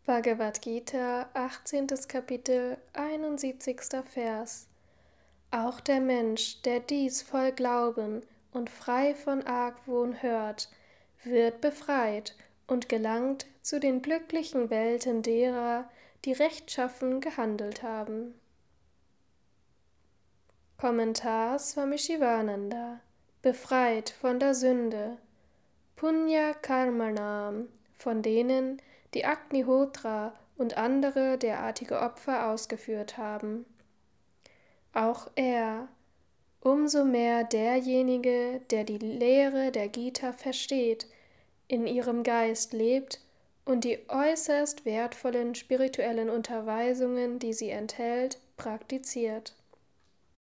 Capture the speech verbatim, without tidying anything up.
Bhagavad Gita, achtzehntes Kapitel, einundsiebzigster Vers. Auch der Mensch, der dies voll Glauben und frei von Argwohn hört, wird befreit und gelangt zu den glücklichen Welten derer, die rechtschaffen gehandelt haben. Kommentar Swami Shivananda. Befreit von der Sünde. Punya Karmanam, von denen, die Agnihotra und andere derartige Opfer ausgeführt haben. Auch er, umso mehr derjenige, der die Lehre der Gita versteht, in ihrem Geist lebt und die äußerst wertvollen spirituellen Unterweisungen, die sie enthält, praktiziert.